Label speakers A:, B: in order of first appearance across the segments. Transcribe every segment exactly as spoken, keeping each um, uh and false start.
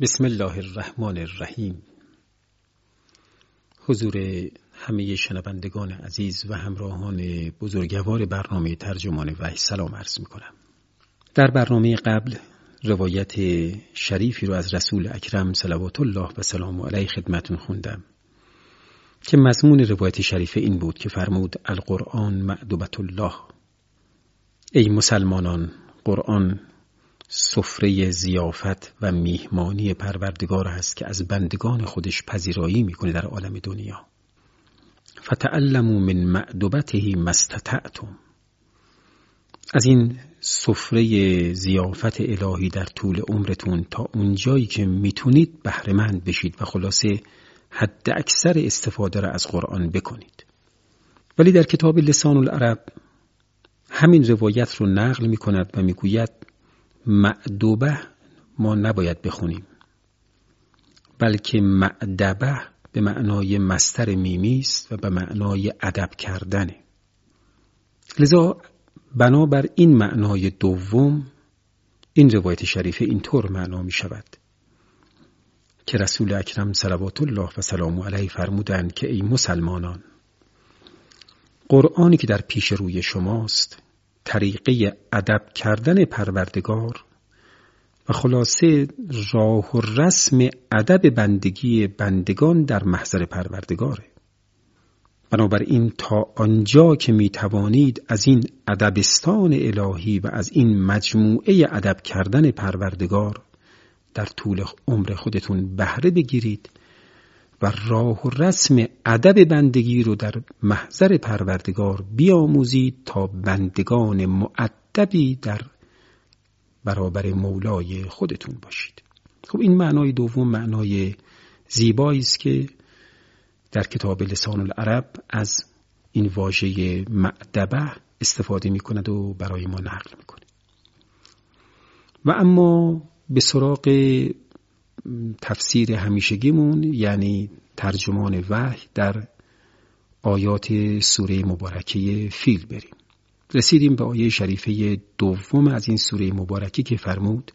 A: بسم الله الرحمن الرحیم. حضور همه شنوندگان عزیز و همراهان بزرگوار برنامه ترجمان وحی سلام عرض می کنم. در برنامه قبل روایت شریفی رو از رسول اکرم صلوات الله و سلام علیه خدمتون خوندم که مضمون روایت شریف این بود که فرمود القرآن مأدبة الله. ای مسلمانان، قرآن سفره ضیافت و میهمانی پروردگار است که از بندگان خودش پذیرایی میکنه در عالم دنیا. فتعلموا من مأدبته ما استطعتم. از این سفره ضیافت الهی در طول عمرتون تا اونجایی که میتونید بهره مند بشید و خلاصه حد اکثر استفاده را از قرآن بکنید. ولی در کتاب لسان العرب همین روایت رو نقل میکند و میگوید مأدبه ما نباید بخونیم، بلکه مأدبه به معنای مصدر میمی است و به معنای ادب کردنه. لذا بنابر این معنای دوم این روایت شریفه اینطور معنا می شود که رسول اکرم صلوات الله و سلام علیه فرمودند که ای مسلمانان، قرآنی که در پیش روی شماست طریقه ادب کردن پروردگار و خلاصه راه و رسم ادب بندگی بندگان در محضر پروردگاره. بنابراین تا آنجا که می توانید از این ادبستان الهی و از این مجموعه ادب کردن پروردگار در طول عمر خودتون بهره بگیرید و راه و رسم ادب بندگی رو در محضر پروردگار بیاموزید تا بندگان مؤدبی در برابر مولای خودتون باشید. خب این معنای دوم معنای زیبایی است که در کتاب لسان العرب از این واژه مأدبه استفاده می کند و برای ما نقل می کنه. و اما به سراغ تفسیر همیشگیمون، یعنی ترجمان وحی در آیات سوره مبارکه فیل بریم. رسیدیم به آیه شریفه دوم از این سوره مبارکه که فرمود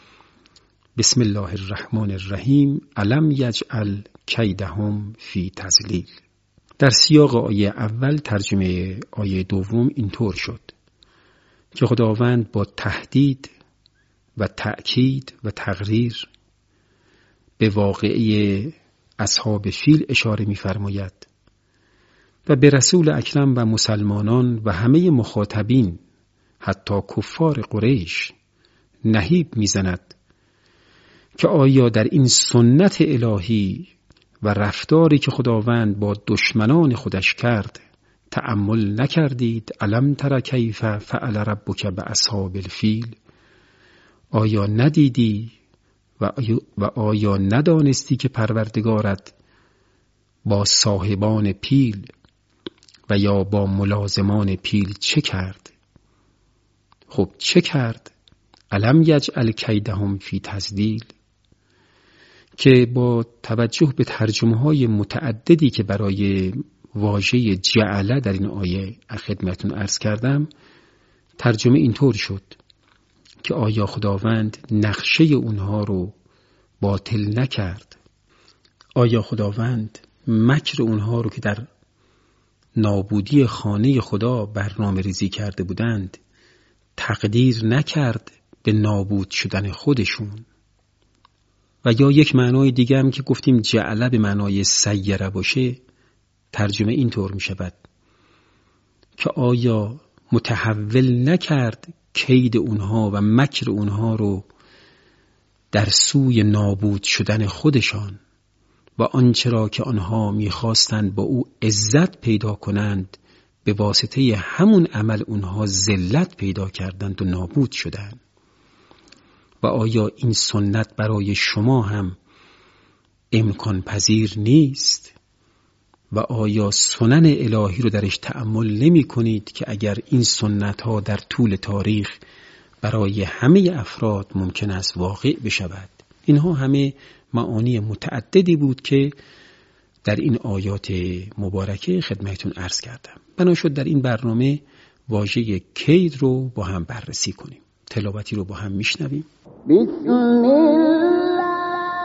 A: بسم الله الرحمن الرحیم الم یجعل کیدهم فی تضلیل. در سیاق آیه اول ترجمه آیه دوم اینطور شد که خداوند با تهدید و تأکید و تقریر به واقعه اصحاب فیل اشاره می‌فرماید و به رسول اکرم و مسلمانان و همه مخاطبین حتی کفار قریش نهیب می‌زند که آیا در این سنت الهی و رفتاری که خداوند با دشمنان خودش کرد تأمل نکردید؟ الم تر کیف فعل ربک باصحاب الفیل. آیا ندیدی و آیا ندانستی که پروردگارت با صاحبان پیل و یا با ملازمان پیل چه کرد؟ خب چه کرد؟ الم یجعل کیدهم فی تضلیل، که با توجه به ترجمه های متعددی که برای واژه جعله در این آیه خدمتتون عرض کردم، ترجمه اینطور شد که آیا خداوند نقشه اونها رو باطل نکرد؟ آیا خداوند مکر اونها رو که در نابودی خانه خدا برنامه ریزی کرده بودند تقدیر نکرد به نابود شدن خودشون؟ و یا یک معنای دیگه هم که گفتیم جعله به معنای سیره باشه، ترجمه اینطور می شود که آیا متحول نکرد کید اونها و مکر اونها رو در سوی نابود شدن خودشان و آنچه را که آنها میخواستند با او عزت پیدا کنند به واسطه همون عمل اونها ذلت پیدا کردند و نابود شدند؟ و آیا این سنت برای شما هم امکان پذیر نیست؟ و آیا سنن الهی رو درش تأمل نمی کنید که اگر این سنت ها در طول تاریخ برای همه افراد ممکن است واقع بشود؟ اینها همه معانی متعددی بود که در این آیات مبارکه خدمتتون عرض کردم. بنا شد در این برنامه واژه کید رو با هم بررسی کنیم. تلاوتی رو با هم میشنویم.
B: بسم الله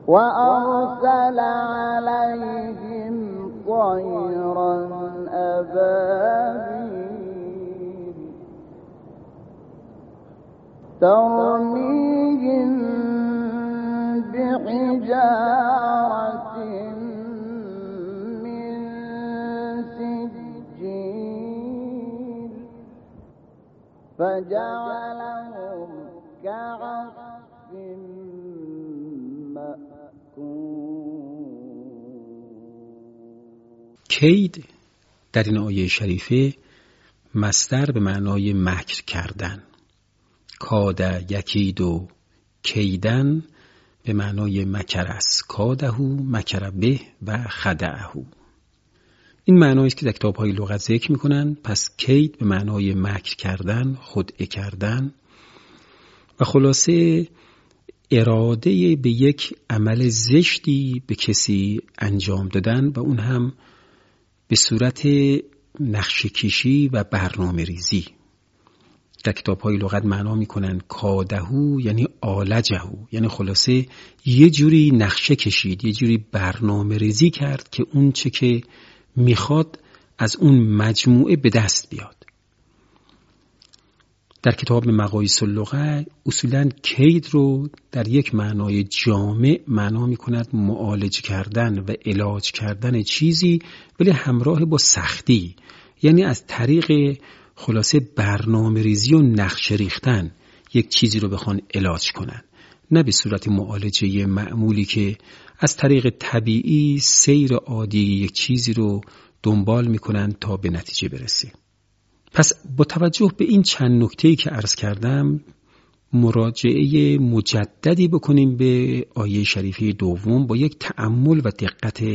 B: وأرسل عليهم طيرا أبابيل ترميهم بحجارة من سجيل فجعلهم كعصف
A: کید در این آیه شریفه مصدر به معنای مکر کردن، کاد یکید و کیدن به معنای مکر است، کادهو مکر به و خدعهو. این معنایی است که در کتاب‌های لغت ذکر می‌کنند. پس کید به معنای مکر کردن، خدعه کردن و خلاصه اراده به یک عمل زشتی به کسی انجام دادن و اون هم به صورت نقشه کشی و برنامه ریزی. در کتاب‌های لغت معنا میکنن کادهو یعنی آلجهو، یعنی خلاصه یه جوری نقشه کشید، یه جوری برنامه ریزی کرد که اون چه که میخواد از اون مجموعه به دست بیاد. در کتاب مقاییس اللغه اصولاً کید رو در یک معنای جامع معنا می‌کند معالجه کردن و علاج کردن چیزی، ولی همراه با سختی، یعنی از طریق خلاصه برنامه ریزی و نقشه ریختن یک چیزی رو بخوان علاج کنن، نه به صورت معالجه معمولی که از طریق طبیعی سیر عادی یک چیزی رو دنبال می‌کنن تا به نتیجه برسه. پس با توجه به این چند نکته‌ای که عرض کردم مراجعه مجددی بکنیم به آیه شریفه دوم با یک تأمل و دقت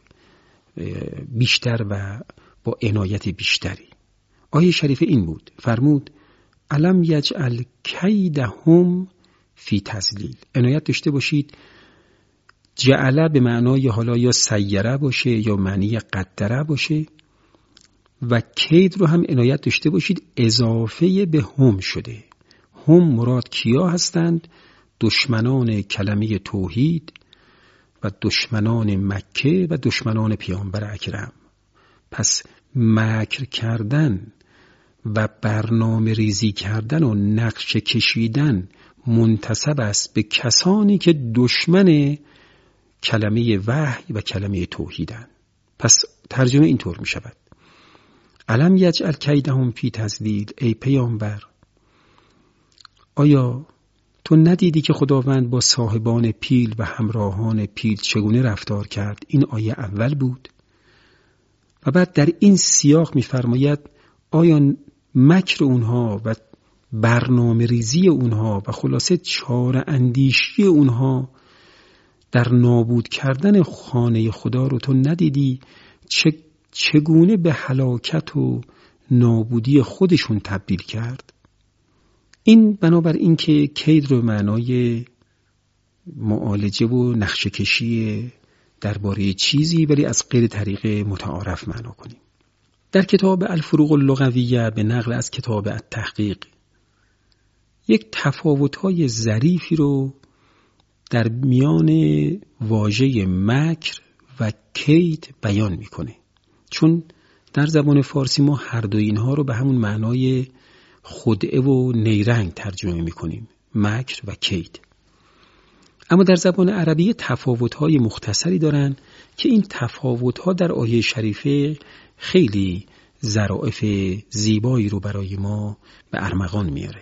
A: بیشتر و با عنایت بیشتری. آیه شریفه این بود، فرمود الم یجعل کیدهم فی تضلیل. عنایت داشته باشید جعله به معنای حالا یا سیره باشه یا معنی قدره باشه و کید رو هم عنایت داشته باشید اضافه به هم شده. هم مراد کیا هستند؟ دشمنان کلمه توحید و دشمنان مکه و دشمنان پیامبر اکرم. پس مکر کردن و برنامه ریزی کردن و نقشه کشیدن منتسب است به کسانی که دشمن کلمه وحی و کلمه توحیدند. پس ترجمه اینطور می شود الم یجعل کیدهم فی تضلیل. ای پیامبر آیا تو ندیدی که خداوند با صاحبان پیل و همراهان پیل چگونه رفتار کرد؟ این آیه اول بود و بعد در این سیاق می‌فرماید آیا مکر اونها و برنامه ریزی اونها و خلاصه چاره اندیشی اونها در نابود کردن خانه خدا رو تو ندیدی چه چگونه به هلاکت و نابودی خودشون تبدیل کرد؟ این بنابر این که کید رو معنای معالجه و نقشه کشی درباره چیزی ولی از غیر طریق متعارف معنا کنیم. در کتاب الفروق اللغویه به نقل از کتاب التحقیق یک تفاوت‌های ظریفی رو در میان واژه مکر و کید بیان میکنه، چون در زبان فارسی ما هر دو اینها رو به همون معنای خدعه و نیرنگ ترجمه میکنیم، مکر و کید. اما در زبان عربی تفاوت‌های مختصری دارن که این تفاوت‌ها در آیه شریفه خیلی ظرافت زیبایی رو برای ما به ارمغان میاره.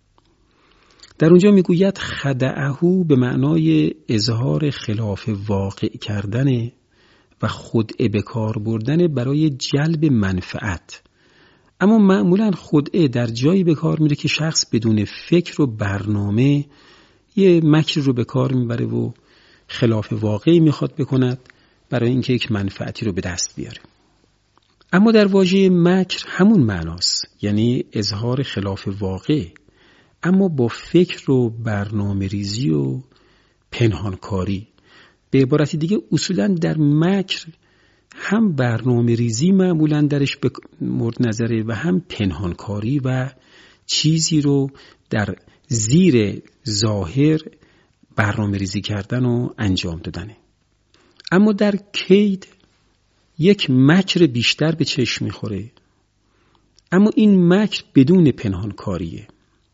A: در اونجا میگوید خدعهو به معنای اظهار خلاف واقع کردن و خدعه به کار بردن برای جلب منفعت. اما معمولاً خدعه در جایی به کار میره که شخص بدون فکر و برنامه یه مکر رو به کار میبره و خلاف واقعی میخواد بکند برای اینکه یک منفعتی رو به دست بیاره. اما در واژه مکر همون معناست، یعنی اظهار خلاف واقع، اما با فکر و برنامه ریزی و پنهانکاری. به عبارت دیگه اصولاً در مکر هم برنامه ریزی معمولاً درش به مورد نظره و هم پنهانکاری و چیزی رو در زیر ظاهر برنامه ریزی کردن و انجام دادنه. اما در کید یک مکر بیشتر به چشم میخوره، اما این مکر بدون پنهانکاریه.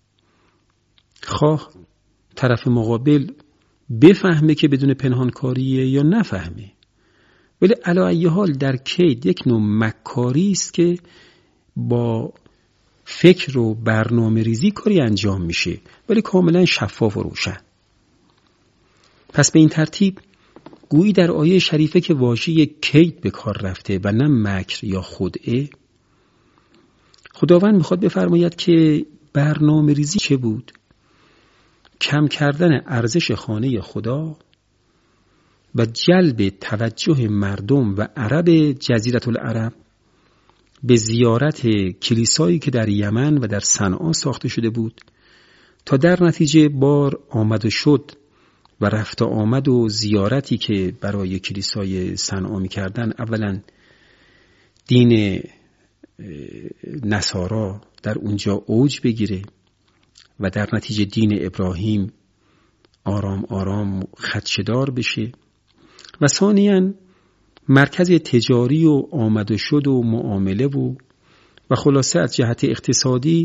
A: خواه طرف مقابل بفهمه که بدون پنهانکاریه یا نفهمه، ولی علی ای حال در کید یک نوع مکاری است که با فکر و برنامه ریزی کاری انجام میشه، ولی کاملا شفاف و روشن. پس به این ترتیب گویی در آیه شریفه که واژه کید به کار رفته و نه مکر یا خدعه، خداوند میخواد بفرماید که برنامه ریزی چه بود؟ کم کردن ارزش خانه خدا و جلب توجه مردم و عرب جزیره العرب به زیارت کلیسایی که در یمن و در صنعا ساخته شده بود، تا در نتیجه بار آمد و شد و رفت آمد و زیارتی که برای کلیسای صنعا می‌کردن، اولا دین نصارا در اونجا اوج بگیره و در نتیجه دین ابراهیم آرام آرام خدشه‌دار بشه، و ثانیاً مرکز تجاری و آمد و شد و معامله و و خلاصه از جهت اقتصادی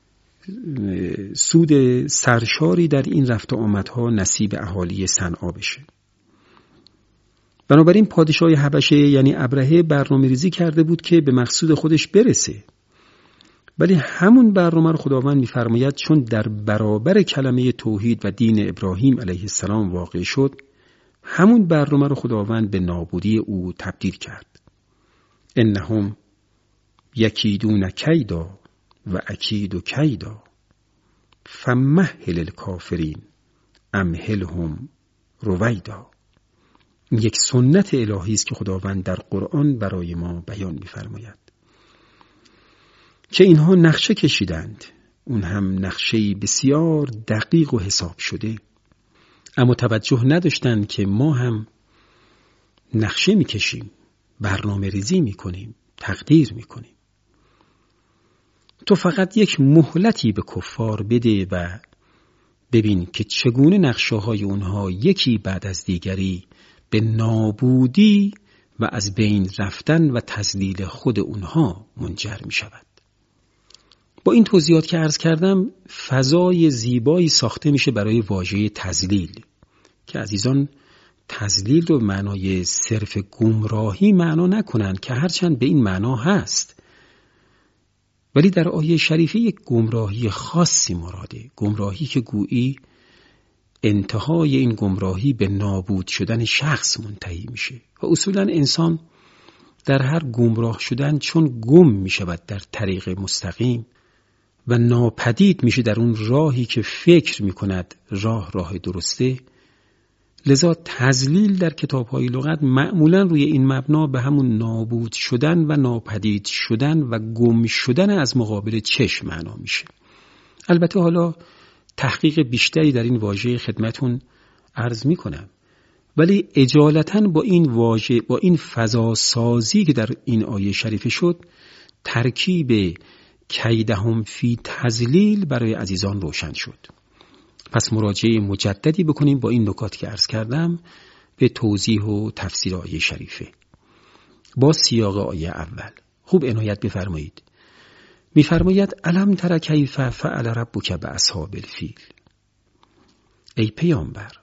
A: سود سرشاری در این رفت و آمدها نصیب اهالی صنعا بشه. بنابراین پادشاه حبشه یعنی ابرهه برنامه ریزی کرده بود که به مقصود خودش برسه، ولی همون برنامه رو خداوند می‌فرماید چون در برابر کلمه توحید و دین ابراهیم علیه السلام واقع شد، همون برنامه رو خداوند به نابودی او تبدیل کرد. انهم یکیدون کیدا و اکید کیدا فمهل الکافرین امهلهم رویدا. این یک سنت الهی است که خداوند در قرآن برای ما بیان می‌فرماید که اینها نقشه کشیدند، اون هم نقشه‌ای بسیار دقیق و حساب شده، اما توجه نداشتند که ما هم نقشه می‌کشیم، برنامه ریزی می‌کنیم، تقدیر می‌کنیم. تو فقط یک مهلتی به کفار بده و ببین که چگونه نقشه‌های اونها یکی بعد از دیگری به نابودی و از بین رفتن و تذلیل خود اونها منجر می شود. با این توضیحات که عرض کردم فضای زیبایی ساخته میشه برای واژه تذلیل که عزیزان تذلیل رو معنای صرف گمراهی معنا نکنند که هرچند به این معنا هست، ولی در آیه شریفه یک گمراهی خاصی مراده، گمراهی که گویی انتهای این گمراهی به نابود شدن شخص منتهی میشه و اصولا انسان در هر گمراه شدن چون گم میشود در طریق مستقیم و ناپدید میشه در اون راهی که فکر میکند راه راه درسته، لذا تذلیل در کتاب‌های لغت معمولا روی این مبنا به همون نابود شدن و ناپدید شدن و گم شدن از مقابل چشم معنا میشه. البته حالا تحقیق بیشتری در این واژه خدمتون عرض میکنم، ولی اجالتاً با این واژه، با این فضا سازی که در این آیه شریفه شد، ترکیب کیدهم فی تذلیل برای عزیزان روشن شد. پس مراجعه مجددی بکنیم با این نکات که عرض کردم به توضیح و تفسیر آیه شریفه با سیاق آیه اول. خوب عنایت بفرمایید. می‌فرماید الم تر کیف فعل ربک باصحاب الفیل. ای پیامبر،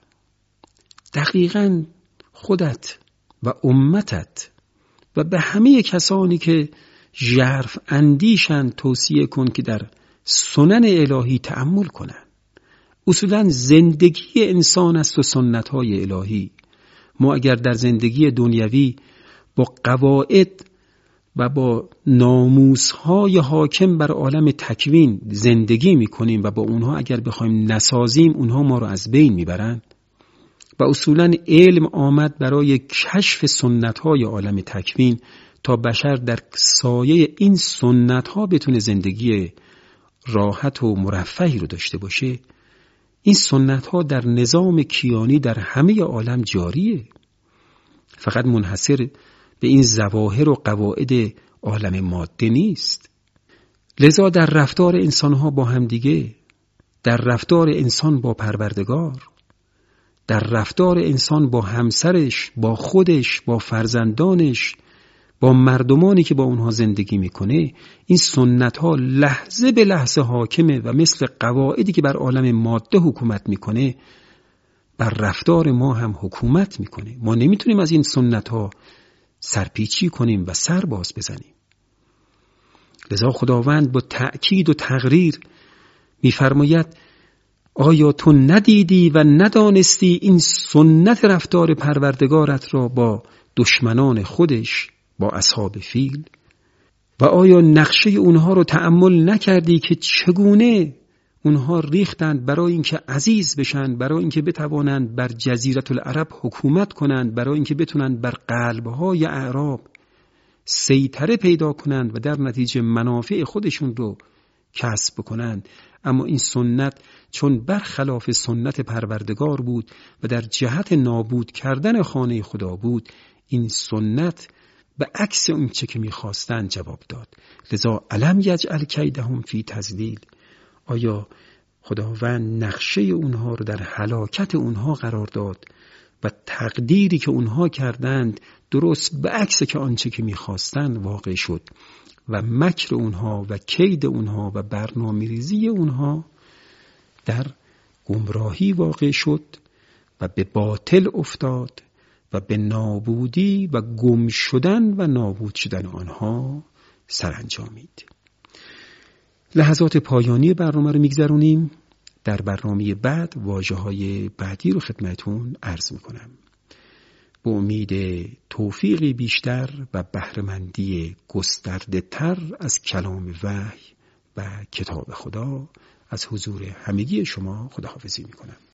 A: دقیقاً خودت و امتت و به همه کسانی که ژرف اندیشند توصیه کن که در سنن الهی تأمل کنند. اصولاً زندگی انسان است و سنت‌های الهی. ما اگر در زندگی دنیوی با قواعد و با ناموس‌های حاکم بر عالم تکوین زندگی می‌کنیم و با اونها اگر بخوایم نسازیم اونها ما رو از بین می‌برند و اصولاً علم آمد برای کشف سنت‌های عالم تکوین تا بشر در سایه این سنت‌ها بتونه زندگی راحت و مرفهی رو داشته باشه. این سنت‌ها در نظام کیانی در همه عالم جاریه، فقط منحصر به این ظواهر و قواعد عالم ماده نیست. لذا در رفتار انسان‌ها با همدیگه، در رفتار انسان با پروردگار، در رفتار انسان با همسرش، با خودش، با فرزندانش، با مردمانی که با اونها زندگی میکنه، این سنت ها لحظه به لحظه حاکمه و مثل قواعدی که بر عالم ماده حکومت میکنه بر رفتار ما هم حکومت میکنه. ما نمیتونیم از این سنت ها سرپیچی کنیم و سر باز بزنیم. لذا خداوند با تأکید و تقریر میفرماید آیا تو ندیدی و ندانستی این سنت رفتار پروردگارت را با دشمنان خودش، با اصحاب فیل؟ و آیا نقشه اونها رو تأمل نکردی که چگونه اونها ریختند برای اینکه عزیز بشن، برای اینکه بتوانند بر جزیره العرب حکومت کنند، برای اینکه بتونند بر قلب‌های اعراب سیطره پیدا کنند و در نتیجه منافع خودشون رو کسب کنند. اما این سنت چون برخلاف سنت پروردگار بود و در جهت نابود کردن خانه خدا بود، این سنت به عکس اون چه که می‌خواستند جواب داد. لذا الم یجعل کیدهم فی تضلیل، آیا خداوند نقشه اونها رو در هلاکت اونها قرار داد و تقدیری که اونها کردند درست به عکس که آنچه که می‌خواستند واقع شد و مکر اونها و کید اونها و برنامه‌ریزی اونها در گمراهی واقع شد و به باطل افتاد و به نابودی و گم شدن و نابود شدن آنها سرانجامید. لحظات پایانی برنامه رو میگذرونیم. در برنامه بعد واژه‌های بعدی رو خدمتون عرض میکنم. با امید توفیقی بیشتر و بهره‌مندی گسترده تر از کلام وحی و کتاب خدا، از حضور همگی شما خداحافظی میکنم.